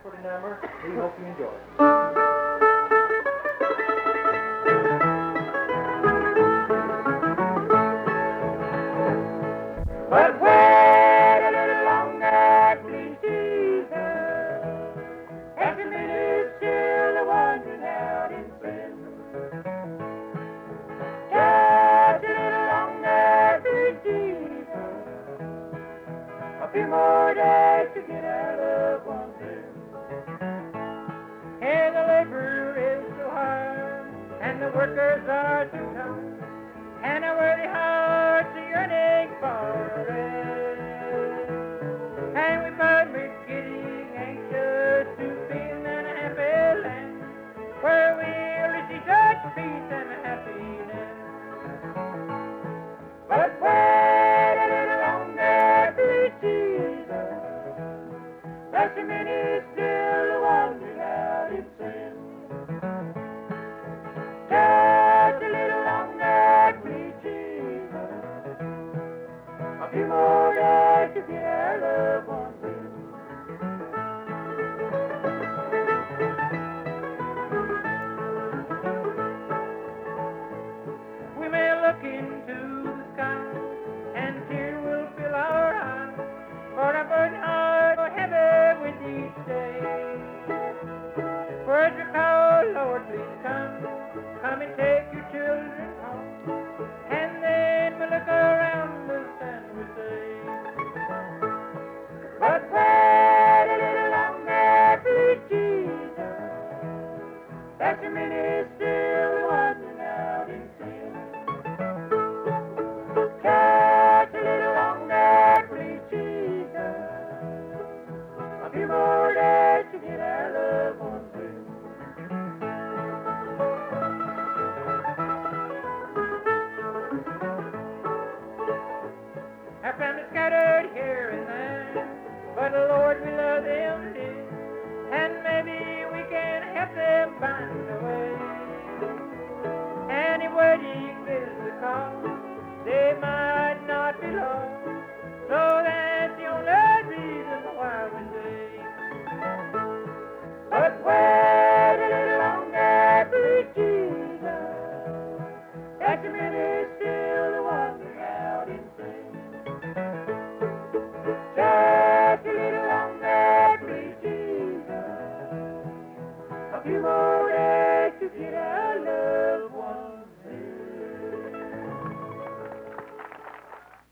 Oxford and Amherst. We hope you enjoy. But wait a little longer, please, Jesus. As a minute's still wandering out in sin. Just a little longer, please, Jesus. A few more days to get out of one sin. And the labor is so hard, and the workers are too tough, and our worthy hearts are yearning for rest. And we might be getting anxious to be in a happy land, where we'll receive such peace and happiness. But wait a little longer, please, Jesus. Just a minute still.